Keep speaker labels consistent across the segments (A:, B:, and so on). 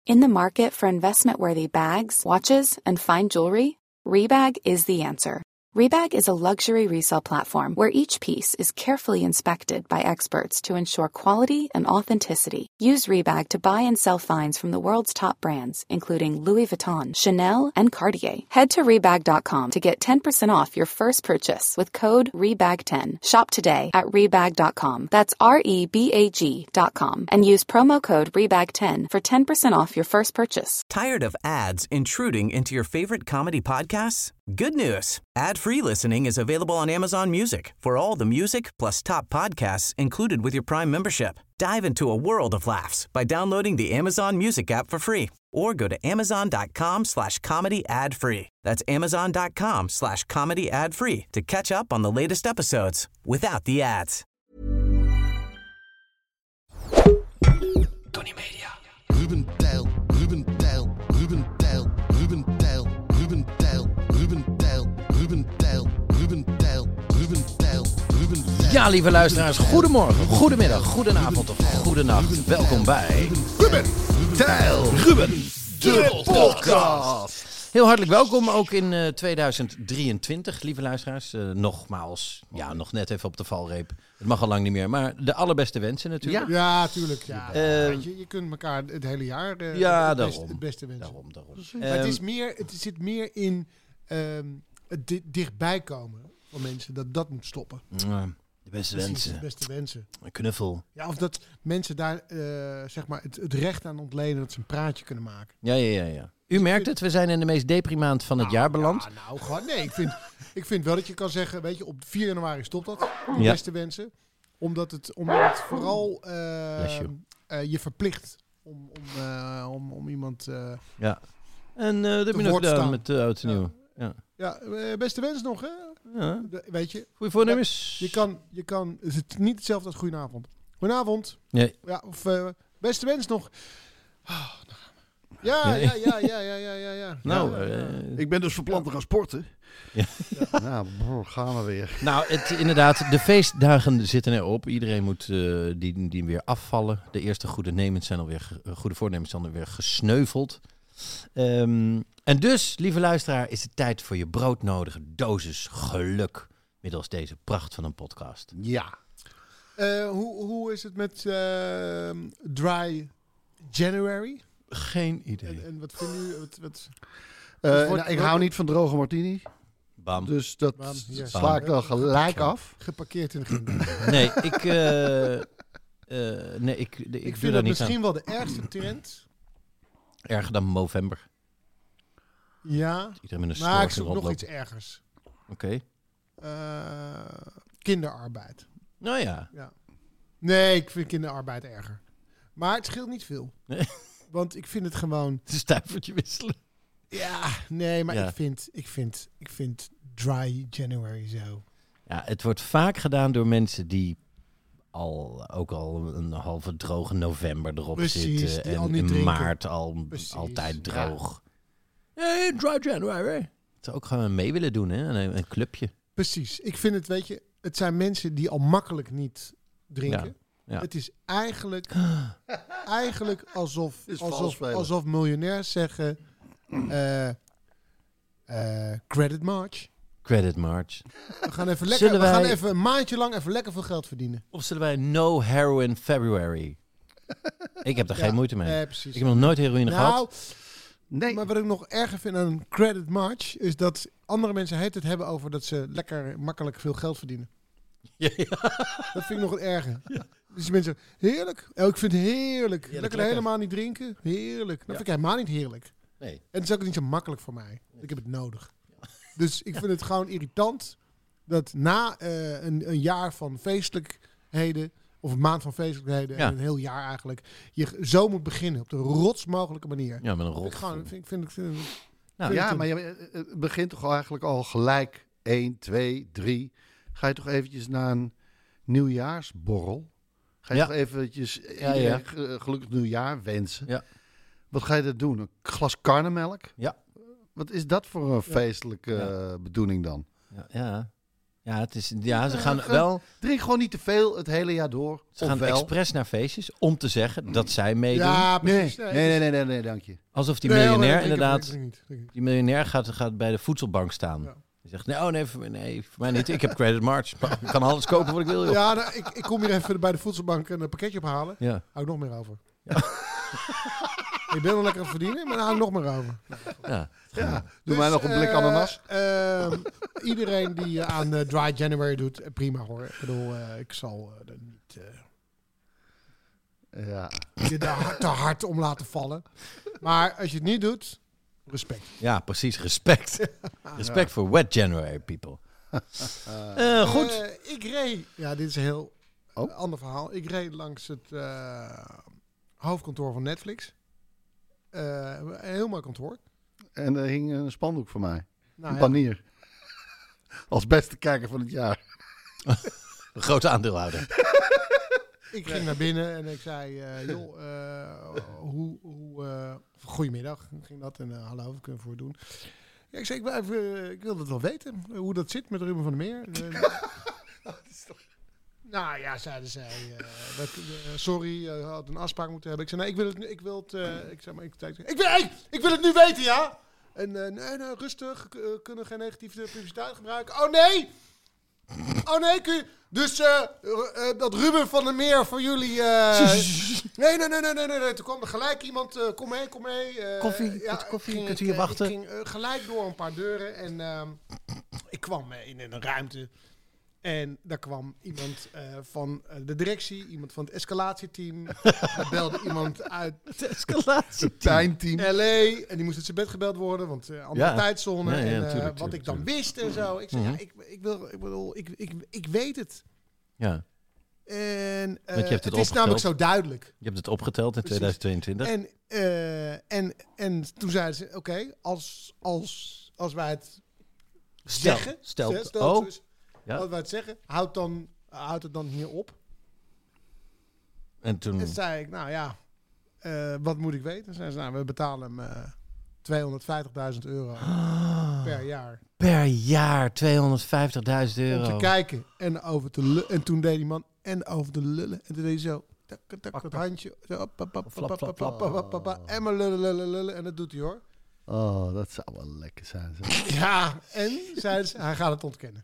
A: In the market for investment-worthy bags, watches, and fine jewelry, Rebag is the answer. Rebag is a luxury resale platform where each piece is carefully inspected by experts to ensure quality and authenticity. Use Rebag to buy and sell finds from the world's top brands, including Louis Vuitton, Chanel, and Cartier. Head to Rebag.com to get 10% off your first purchase with code REBAG10. Shop today at Rebag.com. That's REBAG.com. And use promo code REBAG10 for 10% off your first purchase.
B: Tired of ads intruding into your favorite comedy podcasts? Good news. Ad-free listening is available on Amazon Music for all the music plus top podcasts included with your Prime membership. Dive into a world of laughs by downloading the Amazon Music app for free or go to amazon.com/comedy ad-free. That's amazon.com/comedy ad-free to catch up on the latest episodes without the ads.
C: Tony Media. Ruben Tijl, Ruben Tijl, Ruben Tijl, Ruben Tijl, Ruben Tijl, Ruben Tijl, Ruben Tijl, Ruben Tijl, Ruben Tijl, Ruben Tijl.
D: Ja, lieve luisteraars, goedemorgen, goedemiddag, goedenavond of goedenacht. Welkom bij
C: Ruben Tijl,
D: Ruben,
C: de podcast.
D: Heel hartelijk welkom ook in 2023, lieve luisteraars. Nogmaals, ja, nog net even op de valreep. Het mag al lang niet meer, maar de allerbeste wensen natuurlijk.
E: Ja, tuurlijk. Ja. Je kunt elkaar het hele jaar het beste wensen.
D: Daarom.
E: Maar het zit meer in het dichtbij komen van mensen, dat moet stoppen.
D: De beste wensen.
E: De beste wensen.
D: Een knuffel.
E: Ja, of dat mensen daar zeg maar het recht aan ontlenen dat ze een praatje kunnen maken.
D: Ja. U merkt het, we zijn in de meest deprimaant van het jaar beland.
E: Gewoon, nee, ik vind wel dat je kan zeggen, weet je, op 4 januari stopt dat. De beste wensen. Omdat het vooral je verplicht om iemand
D: ja. En dat heb je nog gedaan met de oud en nieuw.
E: Ja, beste wens nog, hè?
D: Ja.
E: Weet je.
D: Goeie voornemens.
E: Je kan, het is niet hetzelfde als goedenavond. Goedenavond.
D: Nee.
E: Ja, of beste wens nog. Oh, ja.
D: Nou,
C: ik ben dus van plan te gaan sporten.
D: Ja.
C: Nou, gaan we weer.
D: Nou, inderdaad, de feestdagen zitten erop. Iedereen moet die weer afvallen. De eerste goede voornemens zijn alweer gesneuveld. En dus, lieve luisteraar, is het tijd voor je broodnodige dosis geluk. Middels deze pracht van een podcast.
C: Ja.
E: Hoe is het met Dry January?
D: Geen idee.
E: En wat vind u?
C: Ik hou niet van droge martini.
D: Bam.
C: Dus dat sla ik dan gelijk af.
E: Geparkeerd in de grind.
D: Nee,
E: ik vind dat misschien wel de ergste trend.
D: Erger dan Movember.
E: Ja.
D: Iedereen met een
E: maar ik
D: snor
E: zoek nog
D: rondloopt.
E: iets ergers.
D: Oké.
E: Kinderarbeid.
D: Nou ja.
E: Nee, ik vind kinderarbeid erger. Maar het scheelt niet veel.
D: Nee.
E: Want ik vind het gewoon...
D: Het is een stuivertje wisselen.
E: Ja, nee, maar ik vind Dry January zo.
D: Ja, het wordt vaak gedaan door mensen die ook al een halve droge november erop zitten. En
E: al niet
D: in
E: drinken.
D: maart altijd droog. Hey, Dry January. Het zou ook gewoon mee willen doen, hè? Een clubje.
E: Precies. Ik vind het, weet je, het zijn mensen die al makkelijk niet drinken.
D: Ja.
E: Het is eigenlijk alsof miljonairs zeggen credit march.
D: Credit march.
E: We gaan even een maandje lang even lekker veel geld verdienen.
D: Of zullen wij No Heroin February? Ik heb daar geen moeite mee.
E: Nee, precies.
D: Ik heb nog nooit heroïne gehad.
C: Nee.
E: Maar wat ik nog erger vind aan een credit march is dat andere mensen het hebben over dat ze lekker makkelijk veel geld verdienen.
D: Ja.
E: Dat vind ik nog het erge. Ja. Dus mensen heerlijk. Ik vind het heerlijk. Lekker helemaal niet drinken. Heerlijk. Dat vind ik helemaal niet heerlijk.
D: Nee.
E: En het is ook niet zo makkelijk voor mij. Ik heb het nodig. Ja. Dus ik vind het gewoon irritant dat na een jaar van feestelijkheden, of een maand van feestelijkheden, en een heel jaar eigenlijk, je zo moet beginnen op de rots mogelijke manier.
D: Ja, met een rot.
C: Maar het begint toch eigenlijk al gelijk 1, 2, 3. Ga je toch eventjes naar een nieuwjaarsborrel? Ga je toch eventjes gelukkig nieuwjaar wensen? Ja. Wat ga je dat doen? Een glas karnemelk?
D: Ja.
C: Wat is dat voor een feestelijke bedoeling dan?
D: Ja. Ze gaan wel...
C: Drink gewoon niet te veel het hele jaar door.
D: Ze gaan expres naar feestjes om te zeggen dat zij meedoen.
E: Ja, precies.
C: Nee, dank je.
D: Alsof die miljonair inderdaad... Die miljonair gaat bij de voedselbank staan. Ja. Die zegt, nee, voor mij niet. Ik heb Credit March. Ik kan alles kopen wat ik wil. Joh.
E: Ja, ik kom hier even bij de voedselbank een pakketje ophalen.
D: Ja.
E: Hou ik nog meer over. Ja. Ik ben wel lekker aan het verdienen, maar daar hou ik nog meer over.
C: Ja. Doe mij nog een blik ananas.
E: Iedereen die aan Dry January doet, prima hoor. Ik bedoel, ik zal er niet je daar te hard om laten vallen. Maar als je het niet doet, respect.
D: Ja, precies, respect. Respect voor Wet January, people. Goed.
E: Ik reed, dit is een heel ander verhaal. Ik reed langs het hoofdkantoor van Netflix. Een heel mooi kantoor.
C: En er hing een spandoek voor mij.
E: Nou,
C: een banier. Als beste kijker van het jaar.
D: Een grote aandeelhouder.
E: Ik ging naar binnen en ik zei, goedemiddag ging dat. En hallo, wat kunnen we voor doen? Ja, ik zei, ik wil het wel weten. Hoe dat zit met Ruben van der Meer. Nou ja, zeiden zij. Sorry, je had een afspraak moeten hebben. Ik zei, nee, ik wil het nu weten, ja? En nee, rustig. Kunnen geen negatieve publiciteit gebruiken. Oh nee, kun je... Dus dat Ruben van der Meer voor jullie... Nee. Toen kwam er gelijk iemand... Kom mee.
D: Koffie, kunt u hier wachten?
E: Ik ging gelijk door een paar deuren. En ik kwam in een ruimte. En daar kwam iemand van de directie, iemand van het escalatieteam. Er belde iemand uit
D: het escalatieteam.
C: Pijnteam.
E: LA. En die moest uit zijn bed gebeld worden, want andere tijdzone.
D: Tuurlijk,
E: ik dan wist en zo. Ik zei, ik weet het.
D: Ja.
E: En
D: het
E: is namelijk zo duidelijk.
D: Je hebt het opgeteld in 2022.
E: En toen zeiden ze, oké, als wij het zeggen... Wat wij het zeggen, houdt het dan hier op.
D: En toen
E: zei ik, wat moet ik weten? Zei ze, we betalen hem €250.000 per jaar.
D: Per jaar, €250.000.
E: Om te kijken en over te lullen. En toen deed die man over te lullen. En toen deed hij zo, het handje. Zo, en maar lullen. En dat doet hij hoor.
C: Oh, dat zou wel lekker zijn. Zo.
E: Ja, en zei ze, hij gaat het ontkennen.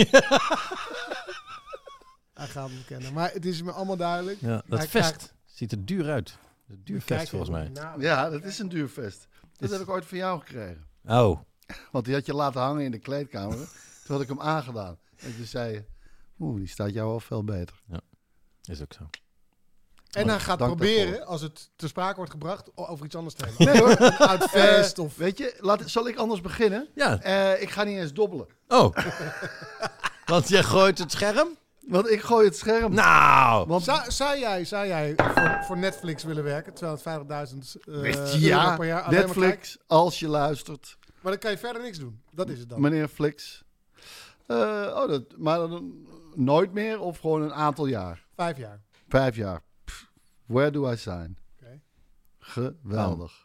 E: Hij gaat het ontkennen. Maar het is me allemaal duidelijk.
D: Ja, dat vest ziet er duur uit. Een duur vest volgens mij.
C: Ja, dat is een duur vest. Dat heb ik ooit van jou gekregen.
D: Oh.
C: Want die had je laten hangen in de kleedkamer. Toen had ik hem aangedaan. En toen zei je, die staat jou wel veel beter.
D: Ja, is ook zo.
E: En hij gaat proberen, als het ter sprake wordt gebracht, over iets anders te hebben. Nee hoor, een oud vest of...
C: Weet je, zal ik anders beginnen?
D: Ja.
C: Ik ga niet eens dobbelen.
D: Oh. Want jij gooit het scherm?
C: Want ik gooi het scherm.
D: Nou.
C: Want...
E: Zou jij voor Netflix willen werken? €250.000 per jaar.
C: Netflix, als je luistert.
E: Maar dan kan je verder niks doen. Dat is het dan.
C: Meneer Flix. Maar dan nooit meer of gewoon een aantal jaar?
E: 5 jaar.
C: 5 jaar. Where do I sign?
E: Okay.
C: Geweldig.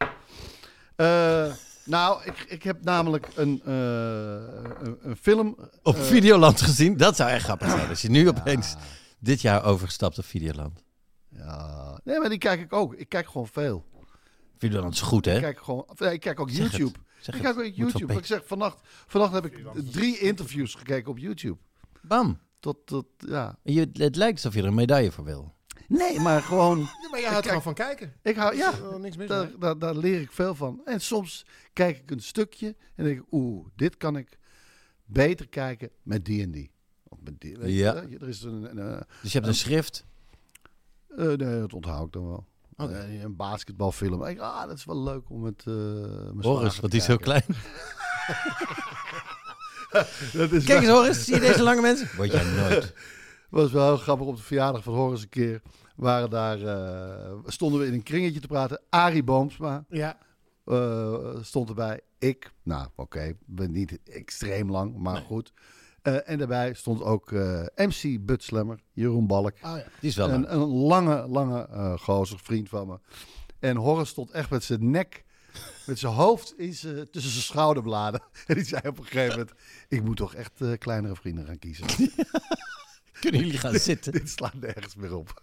C: Nou, ik heb namelijk een film...
D: Op Videoland gezien. Dat zou echt grappig zijn. Als je nu opeens dit jaar overgestapt op Videoland.
C: Ja. Nee, maar die kijk ik ook. Ik kijk gewoon veel.
D: Videoland is goed, hè?
C: Ik kijk ook YouTube. Ik kijk ook YouTube. Ik zeg, vannacht heb ik 3 interviews gekeken op YouTube.
D: Bam.
C: Ja.
D: Het lijkt alsof je er een medaille voor wil.
C: Nee, maar gewoon...
E: Ja, maar je houdt er gewoon van kijken.
C: Ik hou, ja,
E: niks mis
C: daar leer ik veel van. En soms kijk ik een stukje en denk ik, dit kan ik beter kijken met die en die. Of met die,
D: ja.
C: Er is
D: dus je hebt een schrift?
C: Nee, dat onthoud ik dan wel. Okay. Een basketbalfilm. Dat is wel leuk om met
D: Horus, want die is heel klein.
C: Dat is
D: kijk eens Horus, zie je deze lange mensen? Word jij nooit.
C: Was wel heel grappig op de verjaardag van Horus een keer. Stonden we in een kringetje te praten. Arie Boomsma stond erbij. Ik, ben niet extreem lang, maar goed. En daarbij stond ook MC Butslammer, Jeroen Balk.
D: Oh ja. Die is wel
C: een lange gozer, vriend van me. En Horus stond echt met zijn nek met zijn hoofd tussen zijn schouderbladen. En die zei op een gegeven moment, ik moet toch echt kleinere vrienden gaan kiezen.
D: Kunnen jullie gaan zitten?
C: Dit slaat nergens meer op.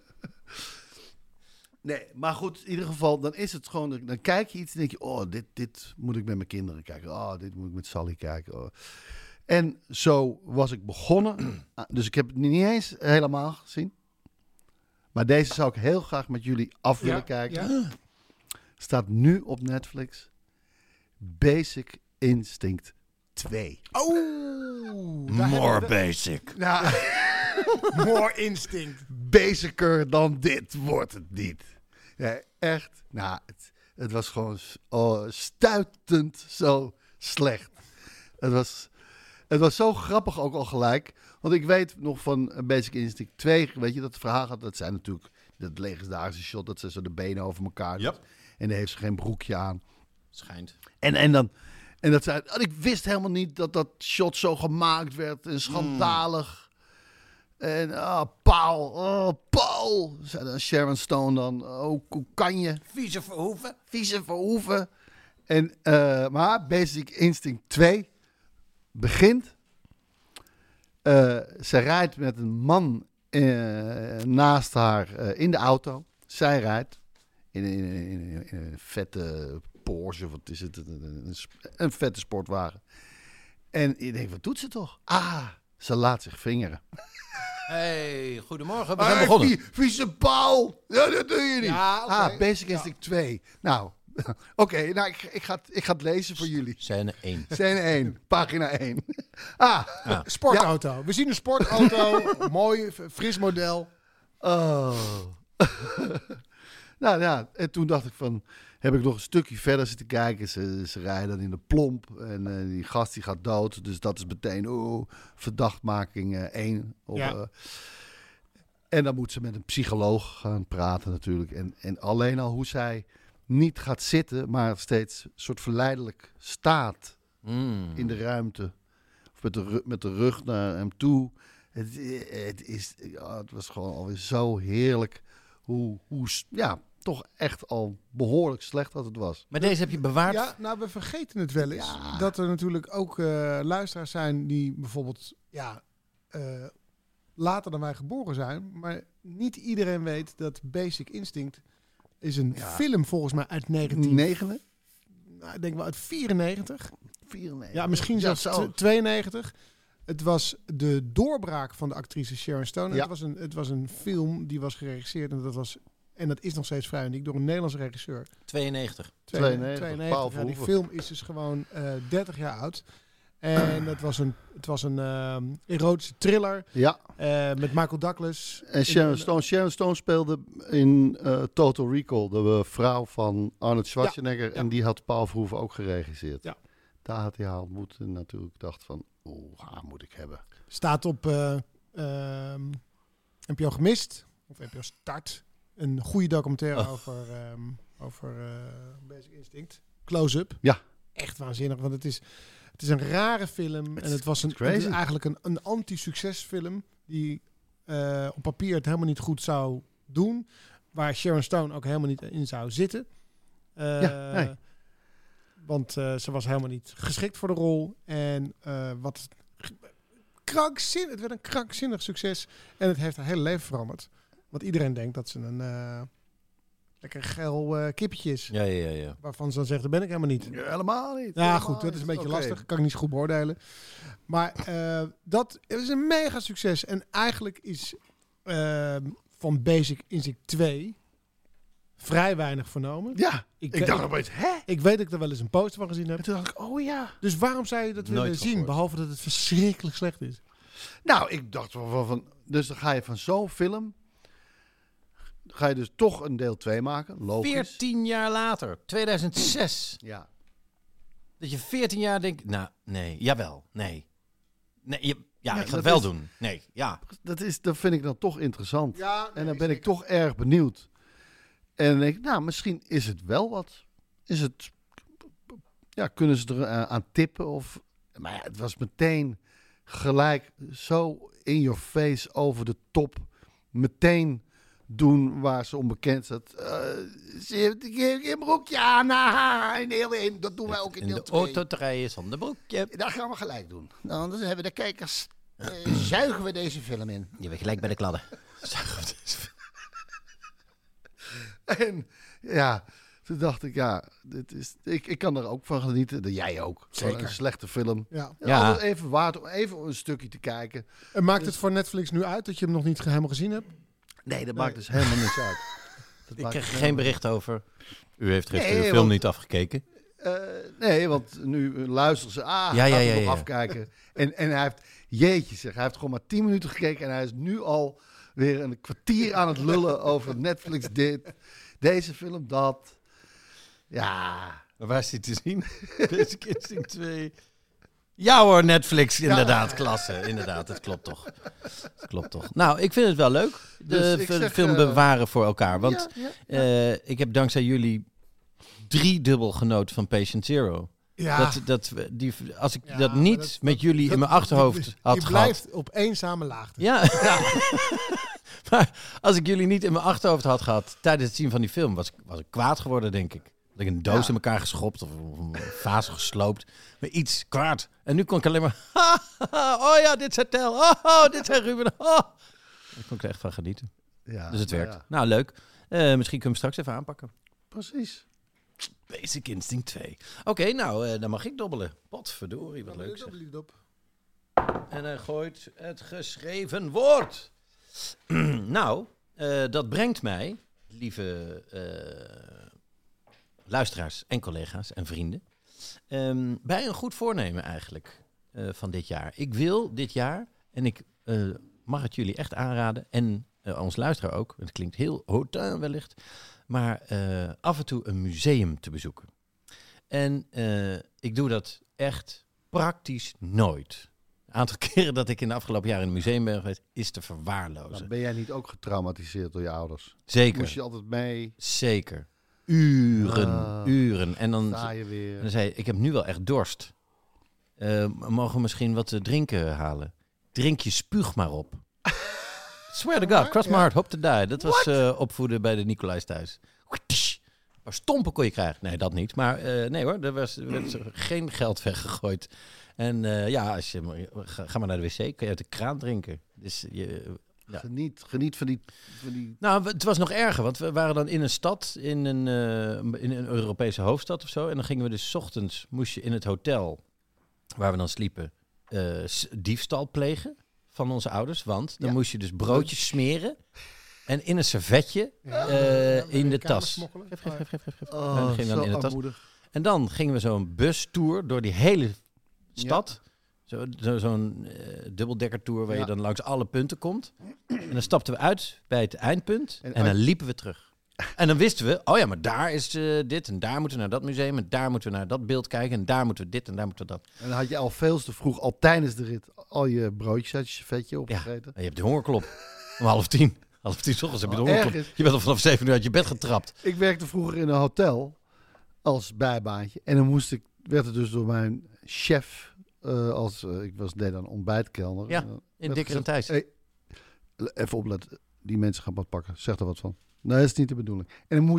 C: Nee, maar goed, in ieder geval, dan is het gewoon, dan kijk je iets en denk je, oh, dit moet ik met mijn kinderen kijken. Oh, dit moet ik met Sally kijken. Oh. En zo was ik begonnen. Dus ik heb het niet eens helemaal gezien. Maar deze zou ik heel graag met jullie af willen kijken.
E: Ja.
C: Staat nu op Netflix. Basic Instinct 2.
E: Oh!
D: More basic.
C: Nou,
E: More instinct.
C: basicer dan dit wordt het niet. Ja, echt. Nou, het was gewoon stuitend zo slecht. Het was zo grappig ook al gelijk. Want ik weet nog van Basic Instinct 2, weet je, dat verhaal gaat. Dat zijn natuurlijk dat legendarische shot dat ze zo de benen over elkaar doet. En dan heeft ze geen broekje aan.
D: Schijnt.
C: En dat zei, ik wist helemaal niet dat shot zo gemaakt werd. En schandalig. En Paul. Zei dan Sharon Stone dan. Oh, hoe kan je? Vieze Verhoeven. En, maar Basic Instinct 2 begint. Ze rijdt met een man naast haar in de auto. Zij rijdt in een vette Porsche, of wat is het? Een vette sportwagen. En je denkt, wat doet ze toch? Ze laat zich vingeren.
D: Hey, goedemorgen. We zijn begonnen.
C: Vieze Paul! Ja, dat doe je niet.
E: Ja, okay.
C: Basic Instinct 2. Nou, oké, nou, ik ga het lezen voor jullie.
D: Scène 1.
C: Scène 1, pagina 1.
E: Sportauto. Ja. We zien een sportauto. Mooi, fris model.
C: Oh. Nou ja, en toen dacht ik van, heb ik nog een stukje verder zitten kijken. Ze rijden dan in de plomp en die gast die gaat dood. Dus dat is meteen verdachtmaking 1. En dan moet ze met een psycholoog gaan praten natuurlijk. En alleen al hoe zij niet gaat zitten, maar steeds een soort verleidelijk staat in de ruimte. Of met de rug naar hem toe. Het was gewoon alweer zo heerlijk hoe toch echt al behoorlijk slecht dat het was.
D: Maar deze heb je bewaard?
E: Ja, nou, we vergeten het wel eens. Ja. Dat er natuurlijk ook luisteraars zijn die bijvoorbeeld later dan wij geboren zijn. Maar niet iedereen weet dat Basic Instinct is een film volgens mij uit 19... Nou, ik denk wel uit 94. Ja, misschien zelfs 92. Het was de doorbraak van de actrice Sharon Stone. Ja. Het was een film die was geregisseerd en dat is nog steeds vrij uniek door een Nederlandse regisseur.
D: 92.
C: 92.
E: Ja, die film is dus gewoon 30 jaar oud. En het was een erotische thriller.
C: Ja.
E: Met Michael Douglas.
C: En Sharon Stone speelde in Total Recall, de vrouw van Arnold Schwarzenegger. Ja. En die had Paul Verhoeven ook geregisseerd. Ja. Daar had hij haar ontmoet en natuurlijk dacht van, haar moet ik hebben.
E: Staat op NPO Gemist, of NPO Start. Een goede documentaire over Basic Instinct. Close-up.
C: Ja.
E: Echt waanzinnig, want het is een rare film. En het was eigenlijk een anti-succesfilm die op papier het helemaal niet goed zou doen. Waar Sharon Stone ook helemaal niet in zou zitten. Nee. Want ze was helemaal niet geschikt voor de rol. En het werd een krankzinnig succes. En het heeft haar hele leven veranderd. Want iedereen denkt dat ze een lekker geil kippetje is.
D: Ja.
E: Waarvan ze dan zegt, dat ben ik helemaal niet.
C: Ja, helemaal niet.
E: Ja, helemaal goed, dat is een beetje lastig. Kan ik niet zo goed beoordelen. Maar dat is een mega succes. En eigenlijk is van Basic Instinct 2 vrij weinig vernomen.
C: Ja, ik dacht opeens,
E: Ik weet dat ik er wel eens een poster van gezien heb.
C: En toen dacht ik, oh ja.
E: Dus waarom zou je dat willen zien, behalve dat het verschrikkelijk slecht is?
C: Nou, ik dacht van dus dan ga je van zo'n film, ga je dus toch een deel 2 maken, logisch.
D: 14 jaar later, 2006.
C: Ja.
D: Dat je 14 jaar denkt, nou, nee, jawel, nee. Nee, ik ga het wel doen. Nee, ja.
C: Dat vind ik dan toch interessant.
E: Ja, nee,
C: en dan ben ik toch erg benieuwd. En dan denk ik, nou, misschien is het wel wat. Is het, kunnen ze er aan tippen? Maar ja, het was meteen gelijk zo in your face, over de top. Meteen doen waar ze onbekend zat. Ze heeft een broekje aan. In deel 1. Dat doen wij ook in deel 2.
D: De auto te rijden zonder broekje.
C: Dat gaan we gelijk doen. Nou, dan hebben de kijkers... zuigen we deze film in.
D: Je bent gelijk bij de kladden.
C: En ja, toen dacht ik, dit is, ik kan er ook van genieten. Jij ook.
E: Zeker.
C: Een slechte film.
E: Ja.
C: Even waard om even een stukje te kijken.
E: En maakt het voor Netflix nu uit dat je hem nog niet helemaal gezien hebt?
C: Nee, dat maakt dus helemaal niks uit.
D: Ik kreeg geen bericht over. U heeft gisteren de film niet afgekeken.
C: Nee, want nu luisteren ze. Gaat nog afkijken. En hij heeft, hij heeft gewoon maar 10 minuten gekeken. En hij is nu al weer een kwartier aan het lullen over Netflix dit. Deze film dat. Ja.
D: Maar waar is hij te zien? Basic Instinct 2. Ja hoor, Netflix, inderdaad, klasse. Inderdaad, het klopt toch. Nou, ik vind het wel leuk. De film bewaren voor elkaar. Want ik heb dankzij jullie 3-dubbel genoten van Patient Zero.
E: Ja.
D: Als ik dat niet met jullie in mijn achterhoofd had gehad...
E: Je blijft op eenzame laagte.
D: Ja. Maar als ik jullie niet in mijn achterhoofd had gehad tijdens het zien van die film, was ik kwaad geworden, denk ik. Dat ik een doos in elkaar geschopt of een vaas gesloopt. Maar iets kwaad. En nu kon ik alleen maar... oh ja, dit zijn Tel. Oh, dit zijn Ruben. Oh. Daar kon ik er echt van genieten. Ja, dus het werkt. Ja. Nou, leuk. Misschien kunnen we hem straks even aanpakken.
C: Precies.
D: Basic Instinct 2. Oké, nou, dan mag ik dobbelen. Potverdorie, wat leuk. En hij gooit het geschreven woord. Nou, dat brengt mij, lieve luisteraars en collega's en vrienden, bij een goed voornemen eigenlijk van dit jaar. Ik wil dit jaar, en ik mag het jullie echt aanraden, en ons luisteraar ook, het klinkt heel hotel wellicht, maar af en toe een museum te bezoeken. En ik doe dat echt praktisch nooit. Een aantal keren dat ik in de afgelopen jaren in een museum ben geweest, is te verwaarlozen.
C: Dan ben jij niet ook getraumatiseerd door je ouders?
D: Zeker.
C: Moest je altijd mee?
D: Zeker. Uren. En dan
C: sta je weer.
D: En dan zei je, ik heb nu wel echt dorst. Mogen we misschien wat te drinken halen? Drink je spuug maar op. Swear to God, cross my heart, hope to die. Dat was opvoeden bij de Nicolais thuis. Maar stompen kon je krijgen. Nee, dat niet. Maar nee hoor, er werd geen geld weggegooid. En als je ga maar naar de wc, kun je uit de kraan drinken. Dus
C: Geniet van die...
D: Nou, het was nog erger, want we waren dan in een stad, in een Europese hoofdstad of zo. En dan gingen we dus 's ochtends, moest je in het hotel, waar we dan sliepen, diefstal plegen van onze ouders. Want dan moest je dus broodjes smeren en in een servetje in de tas. Geef.
C: Oh, gingen dan in de tas.
D: En dan gingen we zo'n bustour door die hele stad. Zo'n dubbeldekkertour waar je dan langs alle punten komt. En dan stapten we uit bij het eindpunt en dan liepen we terug. En dan wisten we, maar daar is dit en daar moeten we naar dat museum en daar moeten we naar dat beeld kijken en daar moeten we dit en daar moeten we dat.
C: En dan had je al veel te vroeg, al tijdens de rit, al je broodjes uit je servetje opgegeten.
D: Ja, je hebt de hongerklop. Om 9:30. 9:30 ochtends heb je de hongerklop. Je bent al vanaf 7 uur uit je bed getrapt.
C: Ik werkte vroeger in een hotel als bijbaantje en dan werd het dus door mijn chef... deed dan ontbijtkelner.
D: Ja, in Dikker en Thijs.
C: Even opletten, die mensen gaan wat pakken. Zeg er wat van. Nee, dat is niet de bedoeling. En dan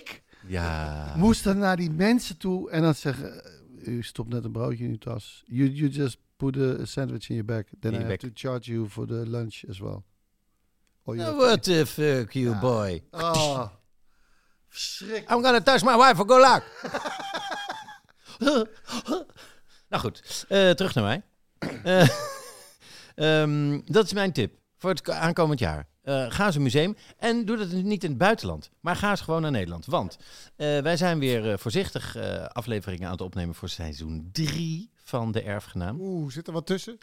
C: moest dan naar die mensen toe en dan zeggen... U stopt net een broodje in uw tas. You just put a sandwich in your bag. Then I have to charge you for the lunch as well.
D: What the fuck, you boy.
C: Oh, verschrikkelijk.
D: I'm gonna touch my wife for go luck. Nou goed, terug naar mij. Dat is mijn tip voor het aankomend jaar. Ga eens een museum en doe dat niet in het buitenland, maar ga eens gewoon naar Nederland. Want wij zijn weer voorzichtig afleveringen aan het opnemen voor seizoen 3 van De Erfgenaam.
E: Zit er wat tussen?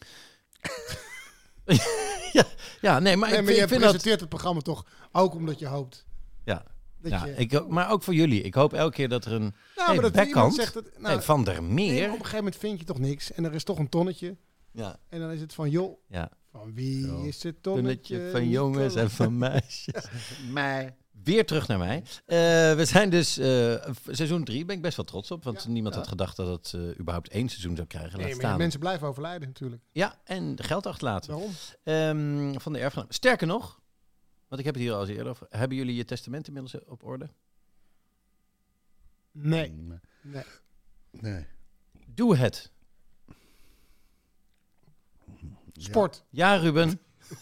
D: Maar
E: je presenteert het programma toch ook omdat je hoopt.
D: Maar ook voor jullie. Ik hoop elke keer dat er een backhand zegt van der Meer.
E: Nee, op een gegeven moment vind je toch niks en er is toch een tonnetje.
D: Ja.
E: En dan is het van, van wie is het tonnetje?
D: Van jongens en van meisjes.
C: Mij.
D: Weer terug naar mij. We zijn dus seizoen 3, ben ik best wel trots op. Want niemand had gedacht dat het überhaupt 1 seizoen zou krijgen.
E: Nee, maar mensen blijven overlijden natuurlijk.
D: Ja, en geld achterlaten.
E: Waarom?
D: Van de Erfgenaam. Sterker nog, Want ik heb het hier al eens eerder over. Hebben jullie je testament inmiddels op orde?
E: Nee.
D: Doe het.
E: Sport.
D: Ja, Ruben.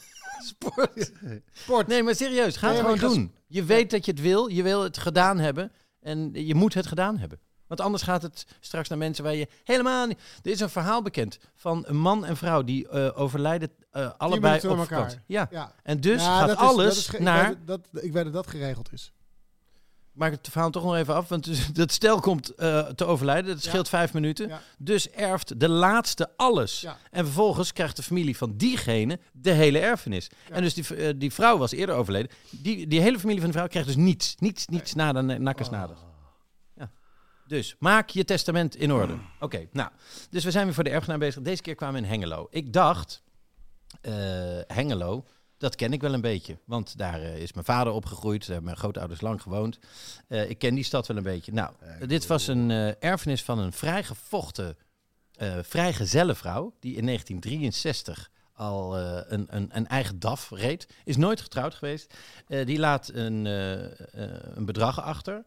D: Sport. Nee, maar serieus. Ga het gewoon doen. Je weet dat je het wil. Je wil het gedaan hebben. En je moet het gedaan hebben. Want anders gaat het straks naar mensen waar je helemaal niet... Er is een verhaal bekend van een man en vrouw die overlijden allebei op vakantie. Ja. En dus gaat alles naar...
E: Ik weet dat dat geregeld is.
D: Maak het verhaal toch nog even af, want dat stel komt te overlijden. Dat scheelt 5 minuten. Ja. Dus erft de laatste alles. Ja. En vervolgens krijgt de familie van diegene de hele erfenis. Ja. En dus die vrouw was eerder overleden. Die hele familie van de vrouw krijgt dus niets. Niets nader, nakkers. Ja. Dus maak je testament in orde. Oké, nou. Dus we zijn weer voor de erfgenaam bezig. Deze keer kwamen we in Hengelo. Ik dacht, Hengelo... Dat ken ik wel een beetje, want daar is mijn vader opgegroeid. Daar hebben mijn grootouders lang gewoond. Ik ken die stad wel een beetje. Nou, dit was een erfenis van een vrijgevochten vrijgezelle vrouw... die in 1963 al een eigen DAF reed. Is nooit getrouwd geweest. Die laat een bedrag achter.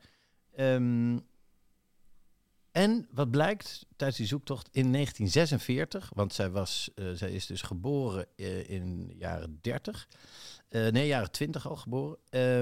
D: En wat blijkt tijdens die zoektocht in 1946, want zij is dus geboren in de jaren 30, jaren 20 al geboren.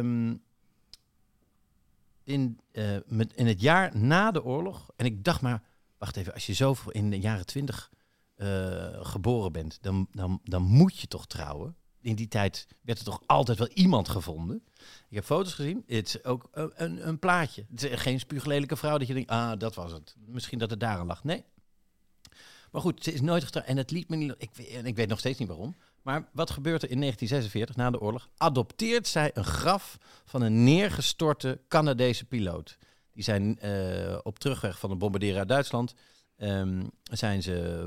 D: In het jaar na de oorlog, en ik dacht maar, wacht even, als je zo in de jaren 20 geboren bent, dan moet je toch trouwen. In die tijd werd er toch altijd wel iemand gevonden. Ik heb foto's gezien. Het is ook een plaatje. Het is geen spuuglelijke vrouw dat je denkt, dat was het. Misschien dat het daaraan lag. Nee. Maar goed, ze is nooit getrouwd. En het liet me niet... Ik weet nog steeds niet waarom. Maar wat gebeurt er in 1946, na de oorlog? Adopteert zij een graf van een neergestorte Canadese piloot. Die zijn op terugweg van een bombarderen uit Duitsland... zijn ze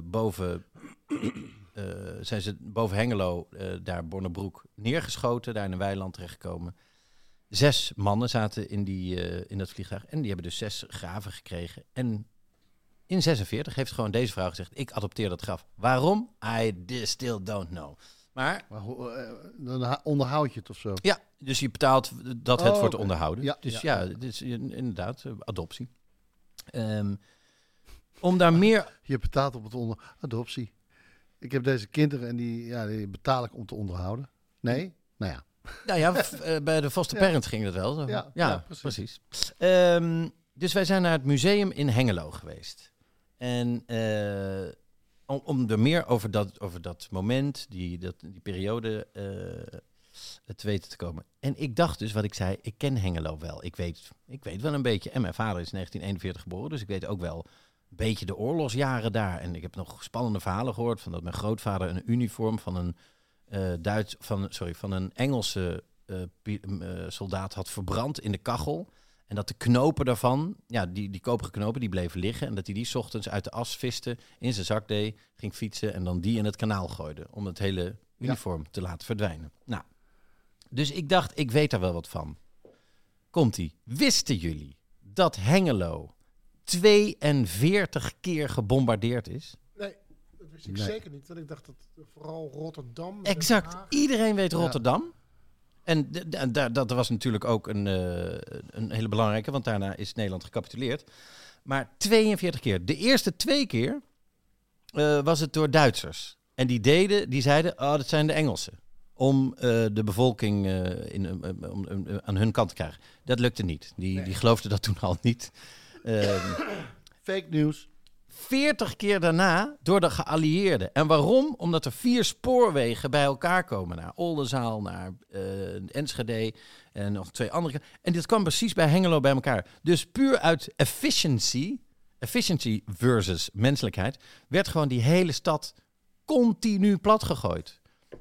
D: boven Hengelo, daar Bornebroek, neergeschoten. Daar in een weiland terechtgekomen. 6 mannen zaten in dat vliegtuig. En die hebben dus 6 graven gekregen. En in 46 heeft gewoon deze vrouw gezegd... ik adopteer dat graf. Waarom? I still don't know. Maar
C: dan onderhoud je het of zo?
D: Ja, dus je betaalt het voor te onderhouden. Ja, dus dit is inderdaad adoptie. Om daar meer...
C: Je betaalt op het adoptie. Ik heb deze kinderen en die betaal ik om te onderhouden. Nee? Nou ja.
D: Nou ja, bij de foster parent ging dat wel. Zo. Ja, precies. Dus wij zijn naar het museum in Hengelo geweest. En om er meer over dat moment, die periode te weten te komen. En ik dacht dus, wat ik zei, ik ken Hengelo wel. Ik weet wel een beetje. En mijn vader is in 1941 geboren, dus ik weet ook wel een beetje de oorlogsjaren daar. En ik heb nog spannende verhalen gehoord van dat mijn grootvader een uniform van een van een Engelse soldaat had verbrand in de kachel. En dat de knopen daarvan, die koperen knopen, die bleven liggen. En dat hij die 's ochtends uit de as viste, in zijn zak deed, ging fietsen en dan die in het kanaal gooide. Om het hele uniform te laten verdwijnen. Nou, dus ik dacht, ik weet daar wel wat van. Komt-ie. Wisten jullie dat Hengelo 42 keer gebombardeerd is?
E: Nee, dat wist ik zeker niet. Want ik dacht dat vooral Rotterdam...
D: Exact. Iedereen weet Rotterdam. En dat was natuurlijk ook een hele belangrijke, want daarna is Nederland gecapituleerd. Maar 42 keer. De eerste 2 keer was het door Duitsers. En die zeiden, dat zijn de Engelsen. Om de bevolking aan hun kant te krijgen. Dat lukte niet. Die geloofden dat toen al niet.
C: Fake news.
D: 40 keer daarna door de geallieerden. En waarom? Omdat er 4 spoorwegen bij elkaar komen. Naar Oldenzaal, naar Enschede en nog 2 andere. En dit kwam precies bij Hengelo bij elkaar. Dus puur uit efficiency versus menselijkheid, werd gewoon die hele stad continu platgegooid.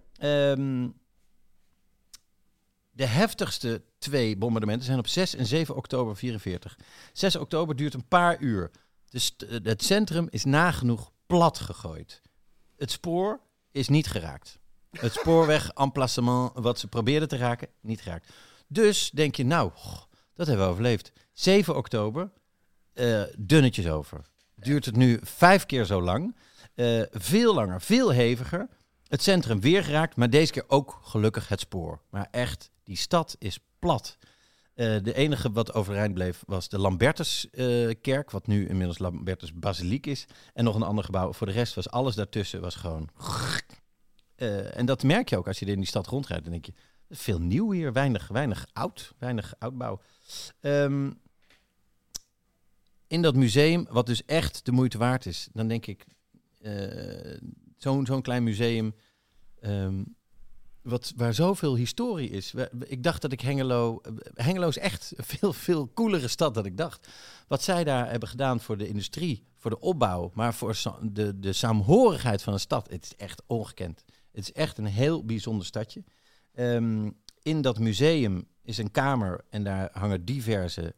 D: De heftigste 2 bombardementen zijn op 6 en 7 oktober 44. 6 oktober duurt een paar uur. Dus het centrum is nagenoeg plat gegooid. Het spoor is niet geraakt. Het spoorweg-emplacement wat ze probeerden te raken, niet geraakt. Dus denk je, dat hebben we overleefd. 7 oktober, dunnetjes over. Duurt het nu 5 keer zo lang. Veel langer, veel heviger. Het centrum weer geraakt, maar deze keer ook gelukkig het spoor. Maar echt Die stad is plat. De enige wat overeind bleef was de Lambertuskerk, wat nu inmiddels Lambertus Basiliek is. En nog een ander gebouw. Voor de rest was alles daartussen was gewoon... en dat merk je ook als je in die stad rondrijdt. Dan denk je, veel nieuw hier, weinig oudbouw. In dat museum, wat dus echt de moeite waard is, dan denk ik, zo'n klein museum, waar zoveel historie is. Ik dacht dat ik Hengelo is echt een veel coolere stad dan ik dacht. Wat zij daar hebben gedaan voor de industrie, voor de opbouw, maar voor de saamhorigheid van een stad, het is echt ongekend. Het is echt een heel bijzonder stadje. In dat museum is een kamer en daar hangen diverse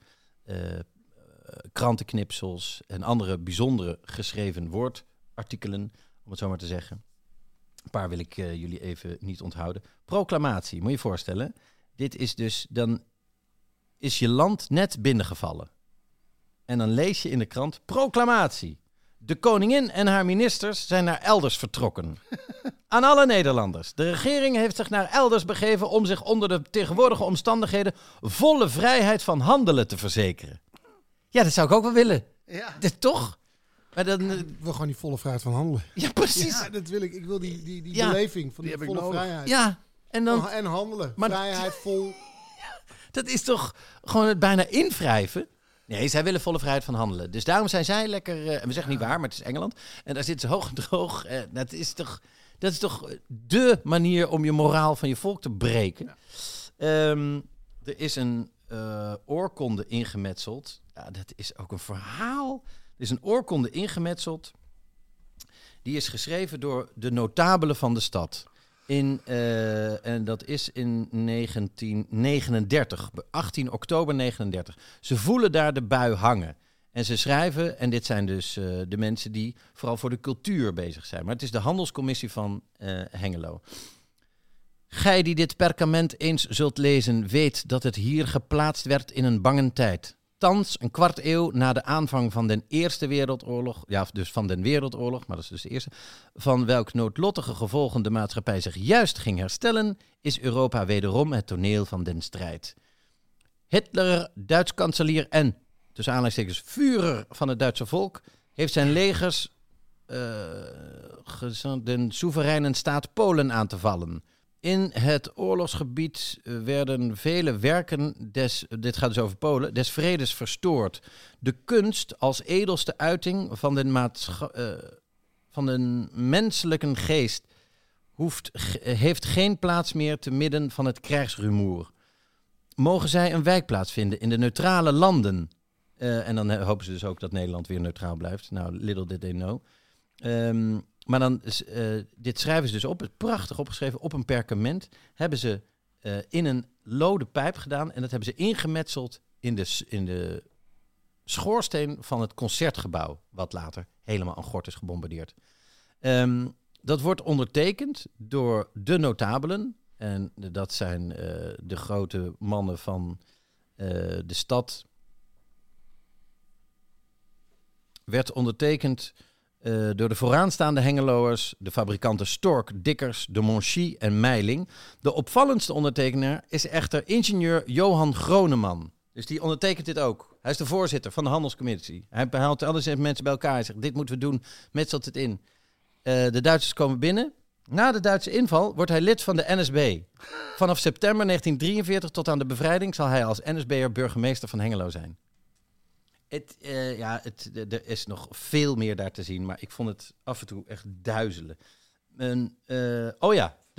D: krantenknipsels en andere bijzondere geschreven woordartikelen, om het zo maar te zeggen. Een paar wil ik jullie even niet onthouden. Proclamatie, moet je je voorstellen. Dit is dus, dan is je land net binnengevallen. En dan lees je in de krant, proclamatie. De koningin en haar ministers zijn naar elders vertrokken. Aan alle Nederlanders. De regering heeft zich naar elders begeven om zich onder de tegenwoordige omstandigheden volle vrijheid van handelen te verzekeren. Ja, dat zou ik ook wel willen. Ja. Dat toch? Maar dan,
E: ik wil gewoon die volle vrijheid van handelen.
D: Ja, precies.
E: Ja, dat wil ik. Ik wil die beleving van die volle vrijheid.
D: Ja.
E: En handelen. Maar, vrijheid vol.
D: Ja, dat is toch gewoon het bijna invrijven? Nee, zij willen volle vrijheid van handelen. Dus daarom zijn zij lekker... en we zeggen niet waar, maar het is Engeland. En daar zitten ze hoog en droog. Dat is toch dé manier om je moraal van je volk te breken. Ja. Er is een oorkonde ingemetseld. Ja, dat is ook een verhaal. Er is een oorkonde ingemetseld. Die is geschreven door de notabelen van de stad. En dat is in 1939, 18 oktober 39. Ze voelen daar de bui hangen. En ze schrijven, en dit zijn dus de mensen die vooral voor de cultuur bezig zijn. Maar het is de handelscommissie van Hengelo. Gij die dit perkament eens zult lezen, weet dat het hier geplaatst werd in een bange tijd. Thans, een kwart eeuw na de aanvang van de Eerste Wereldoorlog, ja, dus van de Wereldoorlog, maar dat is dus de eerste, van welk noodlottige gevolgen de maatschappij zich juist ging herstellen, is Europa wederom het toneel van den strijd. Hitler, Duits kanselier en, tussen aanleidingstekens, Führer van het Duitse volk, heeft zijn legers de soevereine staat Polen aan te vallen. In het oorlogsgebied werden vele werken dit gaat dus over Polen, des vredes verstoord. De kunst als edelste uiting van de menselijke geest heeft geen plaats meer te midden van het krijgsrumoer. Mogen zij een wijkplaats vinden in de neutrale landen? En dan hopen ze dus ook dat Nederland weer neutraal blijft. Nou, little did they know. Maar dan, dit schrijven ze dus op, prachtig opgeschreven, op een perkament. Hebben ze in een lode pijp gedaan en dat hebben ze ingemetseld in de schoorsteen van het Concertgebouw, wat later helemaal aan gort is gebombardeerd. Dat wordt ondertekend door de notabelen. En dat zijn de grote mannen van de stad. Werd ondertekend door de vooraanstaande Hengeloers, de fabrikanten Stork, Dikkers, de Monchy en Meiling. De opvallendste ondertekenaar is echter ingenieur Johan Groneman. Dus die ondertekent dit ook. Hij is de voorzitter van de handelscommissie. Hij haalt alle mensen bij elkaar en zegt, dit moeten we doen, metselt het in. De Duitsers komen binnen. Na de Duitse inval wordt hij lid van de NSB. Vanaf september 1943 tot aan de bevrijding zal hij als NSB'er burgemeester van Hengelo zijn. Er is nog veel meer daar te zien, maar ik vond het af en toe echt duizelen. De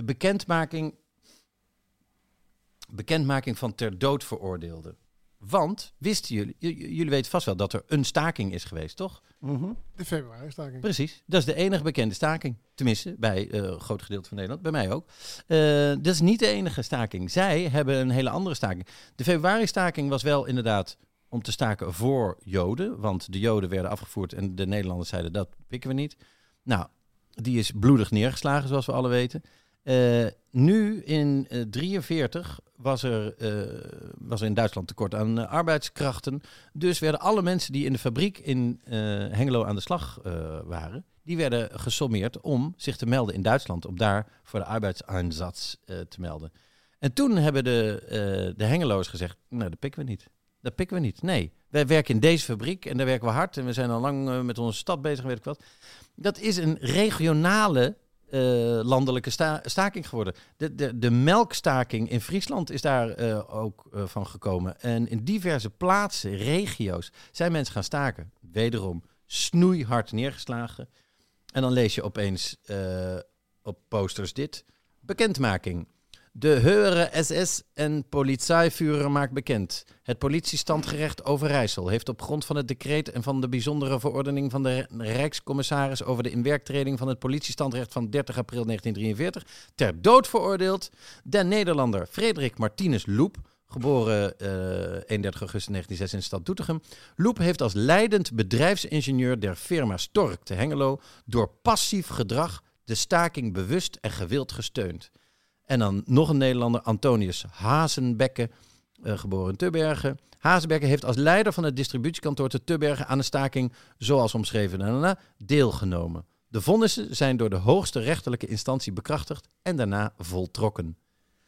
D: bekendmaking van ter dood veroordeelden. Want, wisten jullie weten vast wel dat er een staking is geweest, toch?
E: Mm-hmm. De februari-staking.
D: Precies, dat is de enige bekende staking. Tenminste, bij een groot gedeelte van Nederland, bij mij ook. Dat is niet de enige staking. Zij hebben een hele andere staking. De februari-staking was wel inderdaad om te staken voor Joden, want de Joden werden afgevoerd en de Nederlanders zeiden dat pikken we niet. Nou, die is bloedig neergeslagen, zoals we alle weten. Nu in 1943 was er in Duitsland tekort aan arbeidskrachten. Dus werden alle mensen die in de fabriek in Hengelo aan de slag waren, die werden gesommeerd om zich te melden in Duitsland, om daar voor de arbeidseinsatz te melden. En toen hebben de Hengeloers gezegd, nou, dat pikken we niet. Nee, wij werken in deze fabriek en daar werken we hard. En we zijn al lang met onze stad bezig, weet ik wat. Dat is een regionale landelijke staking geworden. De melkstaking in Friesland is daar ook van gekomen. En in diverse plaatsen, regio's, zijn mensen gaan staken. Wederom snoeihard neergeslagen. En dan lees je opeens op posters dit. Bekendmaking. De Heure SS en Polizeiführer maakt bekend. Het politiestandgerecht Overijssel heeft op grond van het decreet en van de bijzondere verordening van de Rijkscommissaris over de inwerktreding van het politiestandrecht van 30 april 1943 ter dood veroordeeld de Nederlander Frederik Martinus Loep, geboren 31 augustus 1906 in de stad Doetinchem. Loep heeft als leidend bedrijfsingenieur der firma Stork te Hengelo door passief gedrag de staking bewust en gewild gesteund. En dan nog een Nederlander, Antonius Hazenbekke, geboren in Tubbergen. Hazenbekke heeft als leider van het distributiekantoor te Tubbergen aan de staking, zoals omschreven, deelgenomen. De vonnissen zijn door de hoogste rechterlijke instantie bekrachtigd en daarna voltrokken.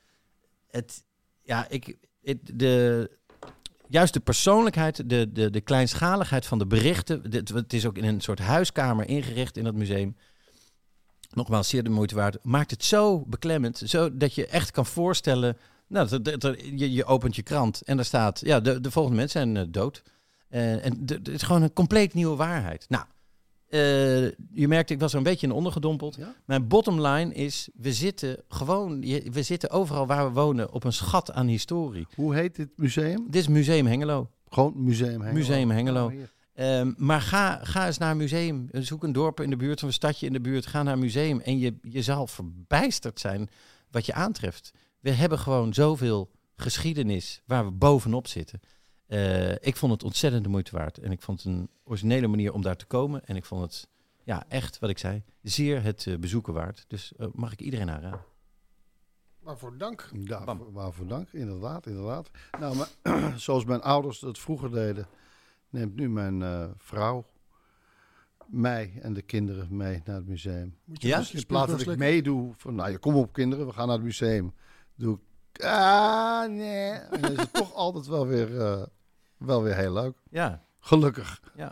D: Juist de persoonlijkheid, de kleinschaligheid van de berichten. Het is ook in een soort huiskamer ingericht in dat museum. Nogmaals, zeer de moeite waard. Maakt het zo beklemmend, zo dat je echt kan voorstellen. Nou, je opent je krant en daar staat, ja, de volgende mensen zijn dood. En het is gewoon een compleet nieuwe waarheid. Nou, je merkt, ik was er een beetje in ondergedompeld. Ja? Mijn bottom line is, we zitten overal waar we wonen op een schat aan historie.
C: Hoe heet dit museum?
D: Dit is Museum Hengelo.
C: Gewoon Museum Hengelo?
D: Museum Hengelo. Maar ga eens naar een museum. Zoek een dorp in de buurt of een stadje in de buurt. Ga naar een museum en je zal verbijsterd zijn wat je aantreft. We hebben gewoon zoveel geschiedenis waar we bovenop zitten. Ik vond het ontzettend de moeite waard. En ik vond het een originele manier om daar te komen. En ik vond het, ja, echt, wat ik zei, zeer het bezoeken waard. Dus mag ik iedereen aanraden.
E: Waarvoor dank.
C: Ja, waarvoor dank, inderdaad. Nou, maar, zoals mijn ouders dat vroeger deden, neemt nu mijn vrouw mij en de kinderen mee naar het museum.
D: Ja?
C: Dus in plaats dat ik meedoe van, nou, je kom op kinderen, we gaan naar het museum. Doe ik, nee. En dan is het toch altijd wel weer heel leuk.
D: Ja.
C: Gelukkig.
D: Ja.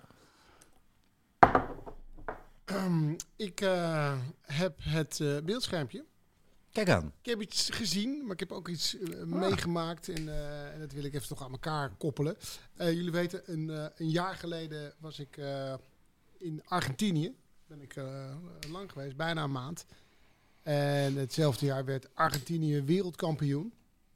E: Ik heb het beeldschermpje.
D: Kijk aan.
E: Ik heb iets gezien, maar ik heb ook iets meegemaakt. En dat wil ik even toch aan elkaar koppelen. Jullie weten, een jaar geleden was ik in Argentinië. Ben ik lang geweest, bijna een maand. En hetzelfde jaar werd Argentinië wereldkampioen.